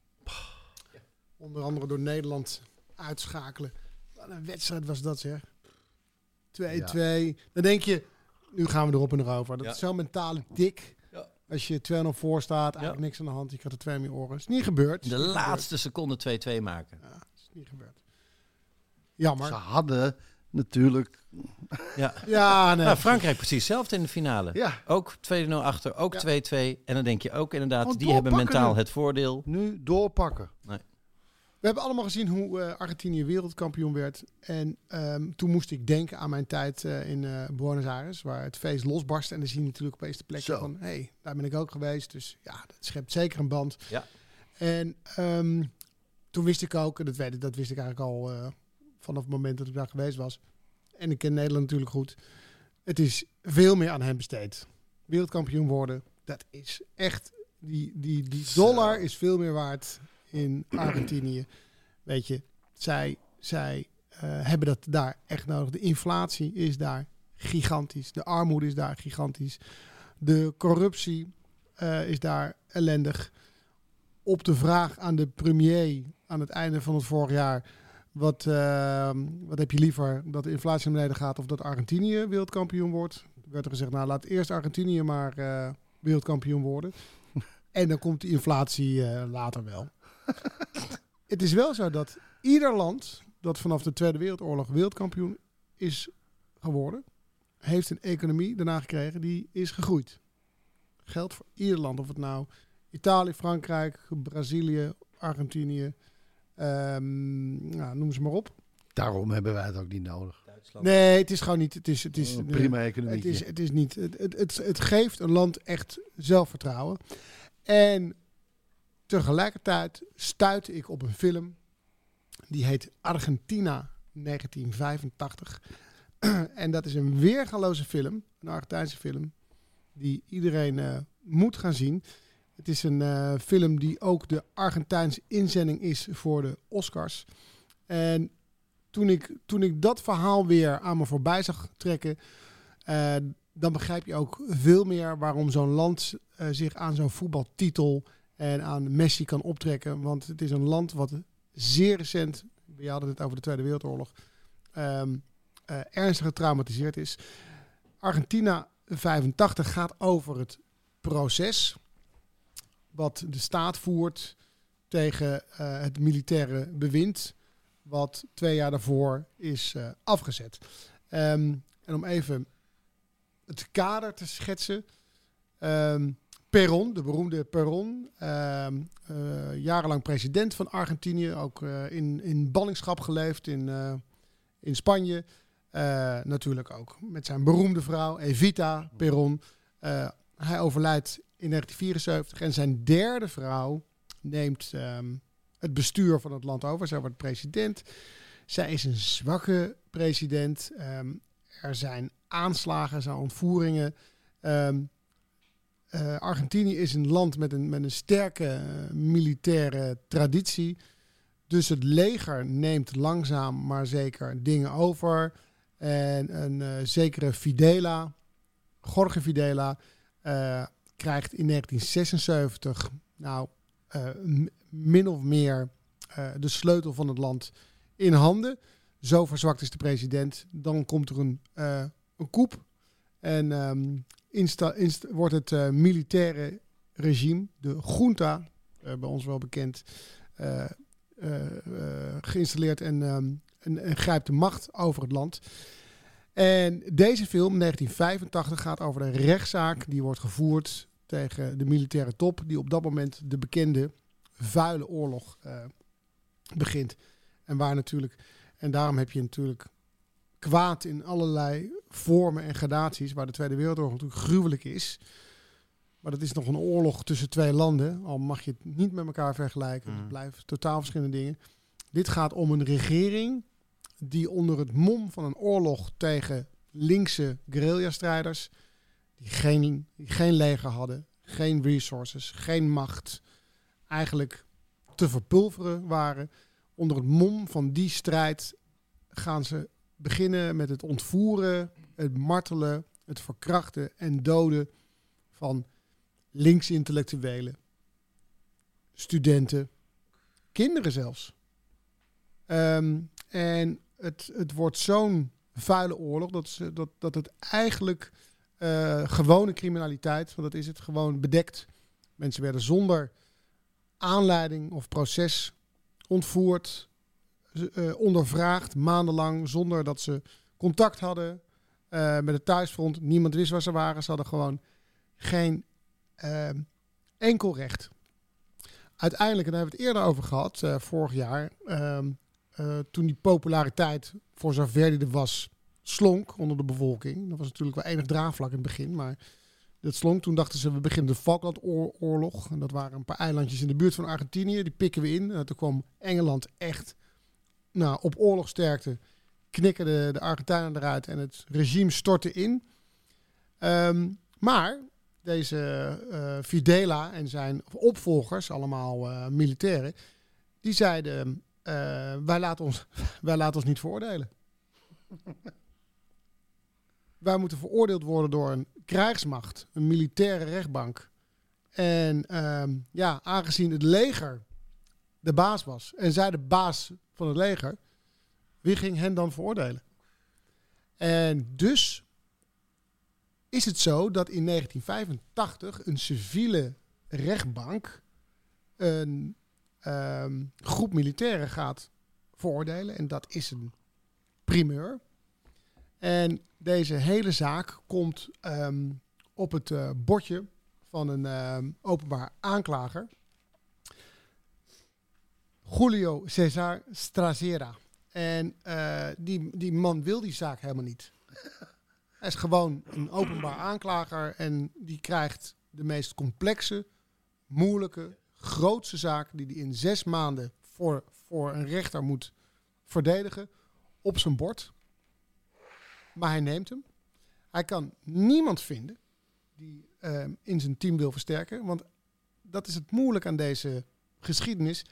E: Onder andere door Nederland uitschakelen. Wat een wedstrijd was dat, zeg. 2-2. Ja. Dan denk je, nu gaan we erop en erover. Dat is zo mentaal dik. Ja. Als je 2-0 voor staat, eigenlijk niks aan de hand. Je krijgt er 2 meer oren. Is niet gebeurd.
D: De laatste seconde 2-2 maken.
E: Ja, is niet gebeurd. Jammer.
C: Ze hadden natuurlijk...
E: Ja, nee.
D: Nou, Frankrijk precies hetzelfde in de finale.
C: Ja.
D: Ook 2-0 achter, ook 2-2. En dan denk je ook inderdaad, die hebben mentaal het voordeel.
C: Nu doorpakken.
D: Nee.
E: We hebben allemaal gezien hoe Argentinië wereldkampioen werd. En toen moest ik denken aan mijn tijd in Buenos Aires, waar het feest losbarstte. En dan zie je natuurlijk opeens de plekje van, hey, daar ben ik ook geweest. Dus ja, dat schept zeker een band. Ja. En toen wist ik ook, en dat wist ik eigenlijk al vanaf het moment dat ik daar geweest was. En ik ken Nederland natuurlijk goed. Het is veel meer aan hem besteed. Wereldkampioen worden, dat is echt, die dollar is veel meer waard in Argentinië. Weet je, zij hebben dat daar echt nodig. De inflatie is daar gigantisch. De armoede is daar gigantisch. De corruptie is daar ellendig. Op de vraag aan de premier aan het einde van het vorig jaar, wat heb je liever, dat de inflatie naar beneden gaat of dat Argentinië wereldkampioen wordt? Werd er gezegd, nou laat eerst Argentinië maar wereldkampioen worden. En dan komt de inflatie later wel. Het is wel zo dat ieder land dat vanaf de Tweede Wereldoorlog wereldkampioen is geworden, heeft een economie daarna gekregen die is gegroeid. Geldt voor ieder land, of het nou Italië, Frankrijk, Brazilië, Argentinië, noem ze maar op.
C: Daarom hebben wij het ook niet nodig.
D: Duitsland.
E: Nee, het is gewoon niet. Het is
C: een prima economie.
E: Het is niet. Het geeft een land echt zelfvertrouwen. En tegelijkertijd stuitte ik op een film. Die heet Argentina 1985. En dat is een weergaloze film. Een Argentijnse film. Die iedereen moet gaan zien. Het is een film die ook de Argentijnse inzending is voor de Oscars. En toen ik dat verhaal weer aan me voorbij zag trekken, dan begrijp je ook veel meer waarom zo'n land zich aan zo'n voetbaltitel en aan Messi kan optrekken. Want het is een land wat zeer recent, we hadden het over de Tweede Wereldoorlog, ernstig getraumatiseerd is. Argentina 85 gaat over het proces wat de staat voert tegen het militaire bewind wat 2 jaar daarvoor is afgezet. En om even het kader te schetsen. Perón, de beroemde Perón, jarenlang president van Argentinië, ook in ballingschap geleefd in Spanje. Natuurlijk ook met zijn beroemde vrouw Evita Perón. Hij overlijdt in 1974 en zijn derde vrouw neemt het bestuur van het land over. Zij wordt president. Zij is een zwakke president. Er zijn aanslagen, er zijn ontvoeringen. Argentinië is een land met een sterke militaire traditie. Dus het leger neemt langzaam maar zeker dingen over. En een zekere Videla, Jorge Videla, krijgt in 1976 min of meer de sleutel van het land in handen. Zo verzwakt is de president. Dan komt er een coup. En wordt het militaire regime, de junta, bij ons wel bekend, geïnstalleerd en grijpt de macht over het land. En deze film, 1985, gaat over de rechtszaak die wordt gevoerd tegen de militaire top, die op dat moment de bekende vuile oorlog begint. En daarom heb je natuurlijk kwaad in allerlei vormen en gradaties, waar de Tweede Wereldoorlog natuurlijk gruwelijk is. Maar dat is nog een oorlog tussen 2 landen, al mag je het niet met elkaar vergelijken. Het blijven totaal verschillende dingen. Dit gaat om een regering die onder het mom van een oorlog tegen linkse guerrilla-strijders, die geen leger hadden, geen resources, geen macht, eigenlijk te verpulveren waren. Onder het mom van die strijd gaan ze beginnen met het ontvoeren, het martelen, het verkrachten en doden van linksintellectuelen, studenten, kinderen zelfs. En het wordt zo'n vuile oorlog dat het eigenlijk gewone criminaliteit, want dat is het, gewoon bedekt. Mensen werden zonder aanleiding of proces ontvoerd, ondervraagd, maandenlang, zonder dat ze contact hadden met het thuisfront. Niemand wist waar ze waren. Ze hadden gewoon geen enkel recht. Uiteindelijk, en daar hebben we het eerder over gehad, vorig jaar, toen die populariteit, voor zover die er was, slonk onder de bevolking. Dat was natuurlijk wel enig draagvlak in het begin, maar dat slonk. Toen dachten ze, we beginnen de Falklandoorlog. En dat waren een paar eilandjes in de buurt van Argentinië. Die pikken we in. Toen kwam Engeland echt op oorlogsterkte. Knikken de Argentijnen eruit en het regime stortte in. Maar deze Videla en zijn opvolgers, allemaal militairen, die zeiden, wij laten ons niet veroordelen. Wij moeten veroordeeld worden door een krijgsmacht, een militaire rechtbank. En aangezien het leger de baas was en zij de baas van het leger, wie ging hen dan veroordelen? En dus is het zo dat in 1985 een civiele rechtbank een groep militairen gaat veroordelen. En dat is een primeur. En deze hele zaak komt op het bordje van een openbaar aanklager. Julio César Strazera. En die man wil die zaak helemaal niet. Hij is gewoon een openbaar aanklager en die krijgt de meest complexe, moeilijke, grootste zaken die hij in 6 maanden voor een rechter moet verdedigen op zijn bord. Maar hij neemt hem. Hij kan niemand vinden die in zijn team wil versterken. Want dat is het moeilijk aan deze geschiedenis.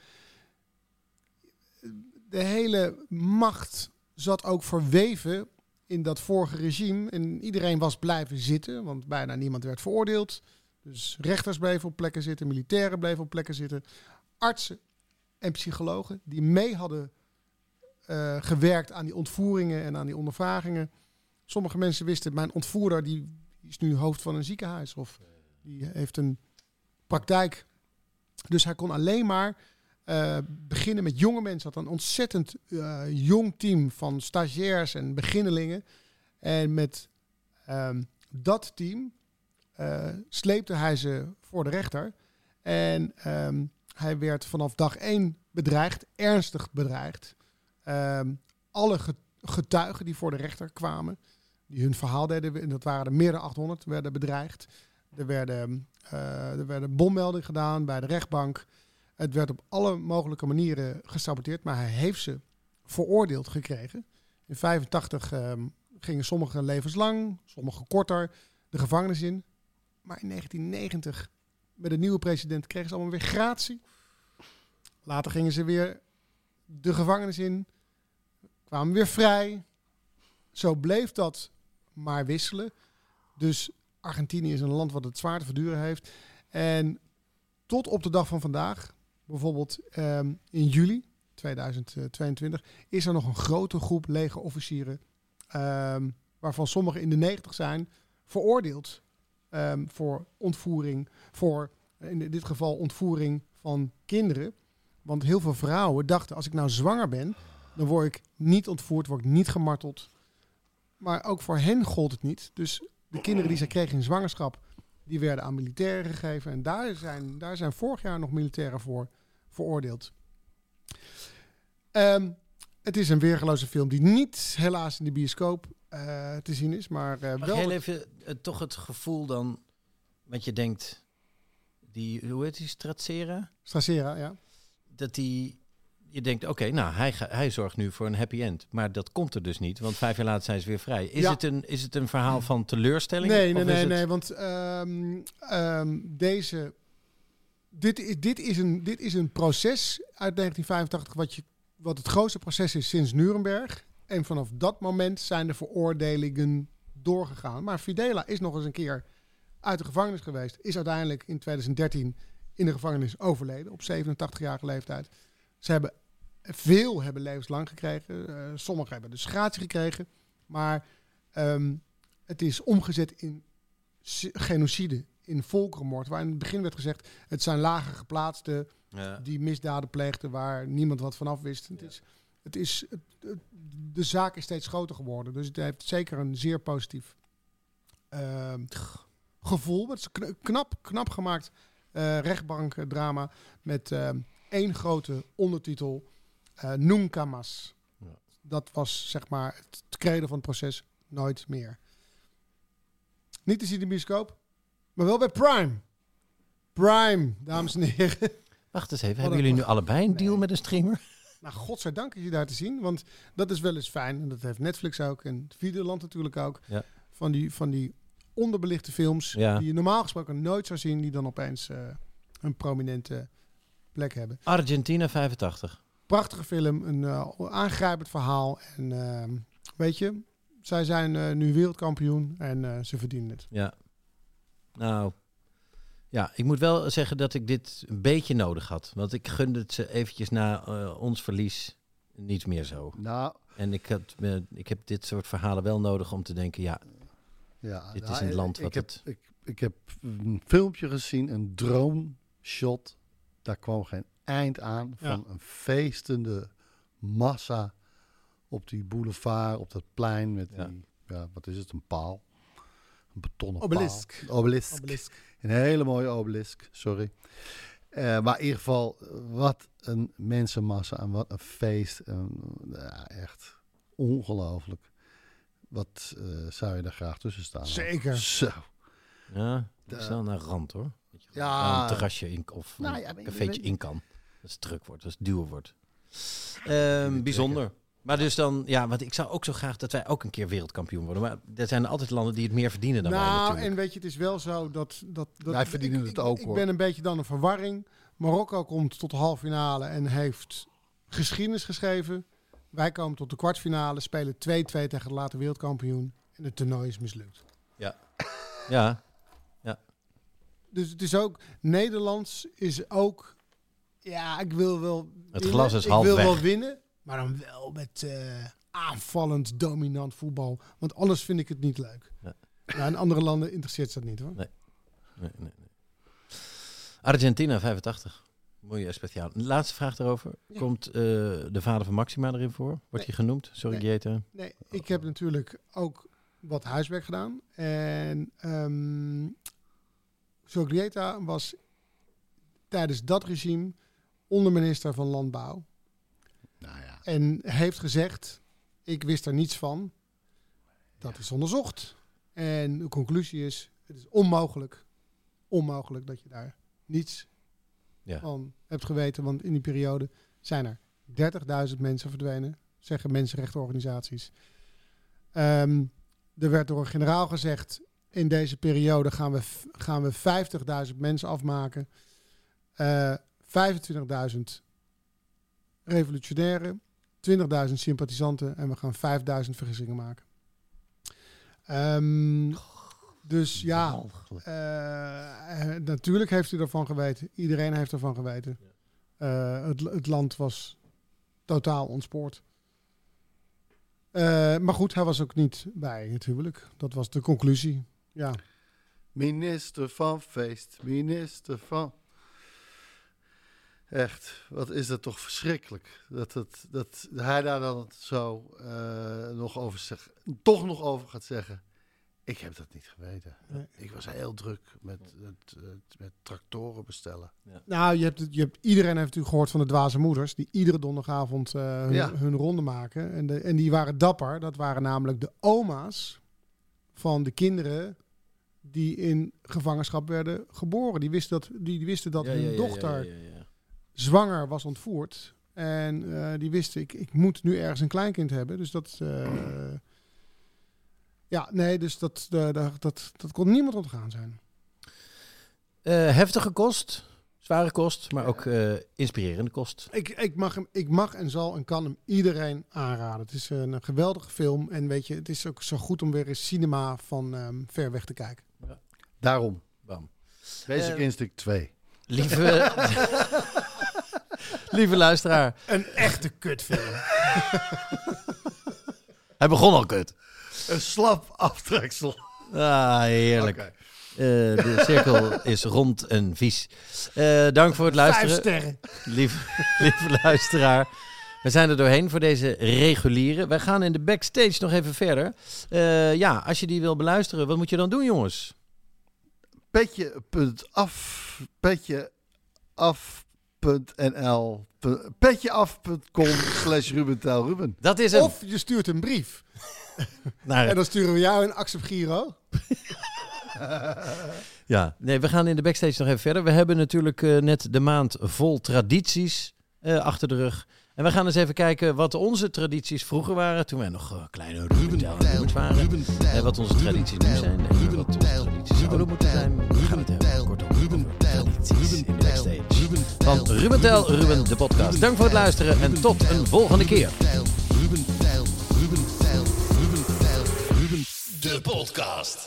E: De hele macht zat ook verweven in dat vorige regime. En iedereen was blijven zitten, want bijna niemand werd veroordeeld. Dus rechters bleven op plekken zitten, militairen bleven op plekken zitten. Artsen en psychologen die mee hadden gewerkt aan die ontvoeringen en aan die ondervragingen. Sommige mensen wisten, mijn ontvoerder die is nu hoofd van een ziekenhuis of die heeft een praktijk. Dus hij kon alleen maar beginnen met jonge mensen. Had een ontzettend jong team van stagiairs en beginnelingen. En met dat team sleepte hij ze voor de rechter. En hij werd vanaf dag 1 bedreigd, ernstig bedreigd. Alle getuigen die voor de rechter kwamen, die hun verhaal deden, en dat waren er meer dan 800, werden bedreigd. Er werden bommeldingen gedaan bij de rechtbank. Het werd op alle mogelijke manieren gesaboteerd, maar hij heeft ze veroordeeld gekregen. In 85 gingen sommige levenslang, sommige korter de gevangenis in. Maar in 1990, met een nieuwe president, kregen ze allemaal weer gratie. Later gingen ze weer de gevangenis in, kwamen weer vrij. Zo bleef dat maar wisselen. Dus Argentinië is een land wat het zwaar te verduren heeft. En tot op de dag van vandaag, bijvoorbeeld in juli 2022, is er nog een grote groep legerofficieren, waarvan sommigen in de 90 zijn, veroordeeld voor ontvoering, voor in dit geval ontvoering van kinderen. Want heel veel vrouwen dachten, als ik nou zwanger ben, dan word ik niet ontvoerd, word ik niet gemarteld. Maar ook voor hen gold het niet. Dus de kinderen die zij kregen in zwangerschap, die werden aan militairen gegeven. En daar zijn vorig jaar nog militairen voor veroordeeld. Het is een weergeloze film die niet helaas in de bioscoop te zien is. Maar wel
D: heel even toch het gevoel dan, want je denkt, hoe heet die,
E: Stracera, ja.
D: Dat je denkt, oké, nou, hij zorgt nu voor een happy end. Maar dat komt er dus niet, want 5 jaar later zijn ze weer vrij. Is het een verhaal van teleurstelling?
E: Nee, want dit is een proces uit 1985 wat het grootste proces is sinds Nuremberg. En vanaf dat moment zijn de veroordelingen doorgegaan. Maar Videla is nog eens een keer uit de gevangenis geweest. Is uiteindelijk in 2013 in de gevangenis overleden op 87-jarige leeftijd. Veel hebben levenslang gekregen. Sommigen hebben dus gratie gekregen. Maar het is omgezet in genocide, in volkerenmoord. Waar in het begin werd gezegd, het zijn lager geplaatsten die misdaden pleegden waar niemand wat vanaf wist. De zaak is steeds groter geworden. Dus het heeft zeker een zeer positief gevoel. Het is knap gemaakt rechtbankdrama met 1 grote ondertitel. Nunca más. Ja. Dat was zeg maar het credo van het proces. Nooit meer. Niet te zien in de bioscoop, maar wel bij Prime. Prime, dames en heren.
D: Wacht eens even, hebben jullie nu allebei een deal met een streamer?
E: Nou, godzijdank is je daar te zien, want dat is wel eens fijn. En dat heeft Netflix ook en Videoland natuurlijk ook. Ja. Van die onderbelichte films die je normaal gesproken nooit zou zien, die dan opeens een prominente plek hebben.
D: Argentina 85.
E: Prachtige film, een aangrijpend verhaal. En weet je, zij zijn nu wereldkampioen en ze verdienen het.
D: Ja. Nou, ja, ik moet wel zeggen dat ik dit een beetje nodig had. Want ik gunde het ze eventjes na ons verlies niet meer zo.
C: Nou.
D: En ik heb dit soort verhalen wel nodig om te denken, dit is een land wat
C: Ik heb een filmpje gezien, een drone shot. Daar kwam geen eind aan van een feestende massa op die boulevard, op dat plein met die, wat is het, een paal? Een betonnen
E: obelisk.
C: Paal. Obelisk. Een hele mooie obelisk, sorry. Maar in ieder geval, wat een mensenmassa en wat een feest. Echt ongelooflijk. Wat zou je daar graag tussen staan?
E: Zeker.
C: Zo.
D: Ja, dat is wel naar rand hoor. Dat je een terrasje in, of een cafeetje in kan. Dat is druk wordt, dat is duwen wordt. Bijzonder. Maar dus dan, want ik zou ook zo graag dat wij ook een keer wereldkampioen worden. Maar er zijn altijd landen die het meer verdienen dan wij natuurlijk.
E: En weet je, het is wel zo dat
C: wij verdienen het ook, hoor.
E: Ik ben een beetje dan een verwarring. Marokko komt tot de halve finale en heeft geschiedenis geschreven. Wij komen tot de kwartfinale, spelen 2-2 tegen de later wereldkampioen. En het toernooi is mislukt.
D: Ja.
E: Dus het is ook, Nederlands is ook, ik wil wel winnen.
D: Het glas is half weg.
E: Ik wil wel winnen, maar dan wel met aanvallend, dominant voetbal. Want anders vind ik het niet leuk. Ja. In andere landen interesseert ze dat niet, hoor.
D: Nee. Argentina, 85. Mooie speciaal. Laatste vraag daarover. Ja. Komt de vader van Maxima erin voor? Wordt hij genoemd? Sorry, Gieta.
E: Nee, ik heb natuurlijk ook wat huiswerk gedaan. En Sorrieta was tijdens dat regime onderminister van Landbouw. En heeft gezegd, ik wist er niets van. Dat is onderzocht. En de conclusie is, het is onmogelijk dat je daar niets van hebt geweten. Want in die periode zijn er 30.000 mensen verdwenen, zeggen mensenrechtenorganisaties. Er werd door een generaal gezegd, in deze periode gaan we 50.000 mensen afmaken. 25.000 revolutionairen, 20.000 sympathisanten en we gaan 5.000 vergissingen maken. Dus natuurlijk heeft u ervan geweten. Iedereen heeft ervan geweten. Het land was totaal ontspoord. Maar goed, hij was ook niet bij het huwelijk. Dat was de conclusie. Ja.
C: Minister van feest, minister van... Echt, wat is dat toch verschrikkelijk. Dat hij daar dan zo nog over gaat zeggen. Ik heb dat niet geweten. Nee. Ik was heel druk met tractoren bestellen.
E: Ja. Nou, iedereen heeft natuurlijk gehoord van de dwaze moeders, die iedere donderdagavond hun ronde maken. En die waren dapper. Dat waren namelijk de oma's van de kinderen die in gevangenschap werden geboren. Die wisten dat hun dochter zwanger was ontvoerd. En die wisten, ik moet nu ergens een kleinkind hebben. Dus dat... dus dat kon niemand ontgaan zijn.
D: Heftige kost, zware kost, maar ook inspirerende kost.
E: Ik mag en zal en kan hem iedereen aanraden. Het is een geweldige film en weet je, het is ook zo goed om weer eens cinema van ver weg te kijken.
C: Ja. Daarom. Bam. Basic Instinct 2.
D: Lieve luisteraar.
E: Een echte kutfilm.
D: Hij begon al kut.
C: Een slap aftreksel.
D: Ah, heerlijk. Okay. De cirkel is rond en vies. Dank voor het luisteren.
E: 5 sterren.
D: Lieve luisteraar. We zijn er doorheen voor deze reguliere. Wij gaan in de backstage nog even verder. Als je die wil beluisteren, wat moet je dan doen, jongens?
C: petjeaf.nl/Ruben.
D: Dat is hem.
E: Of je stuurt een brief. En dan sturen we jou een Accept Giro.
D: We gaan in de backstage nog even verder. We hebben natuurlijk net de maand vol tradities achter de rug. En we gaan eens even kijken wat onze tradities vroeger waren. Toen wij nog kleine Ruben waren. En wat onze tradities nu zijn. En wat onze tradities zouden moeten zijn. We gaan het hebben kortom over tradities in de backstage. Van Ruben Tel, Ruben de podcast. Dank voor het luisteren en tot een volgende keer.
F: De podcast.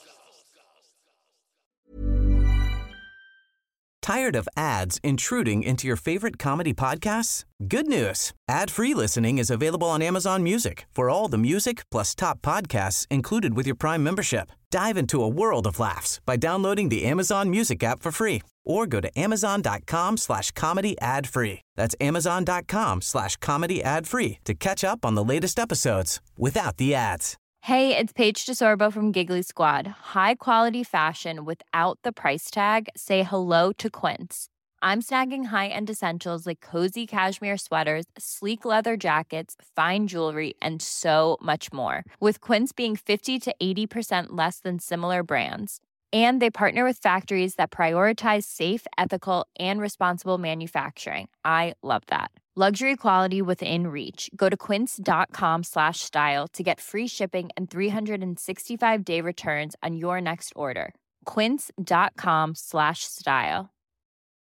B: Tired of ads intruding into your favorite comedy podcasts? Good news. Ad-free listening is available on Amazon Music for all the music plus top podcasts included with your Prime membership. Dive into a world of laughs by downloading the Amazon Music app for free or go to amazon.com/comedy ad-free. That's amazon.com/comedy ad-free to catch up on the latest episodes without the ads.
G: Hey, it's Paige DeSorbo from Giggly Squad. High quality fashion without the price tag. Say hello to Quince. I'm snagging high-end essentials like cozy cashmere sweaters, sleek leather jackets, fine jewelry, and so much more. With Quince being 50 to 80% less than similar brands. And they partner with factories that prioritize safe, ethical, and responsible manufacturing. I love that. Luxury quality within reach. Go to quince.com/style to get free shipping and 365-day returns on your next order. Quince.com/style.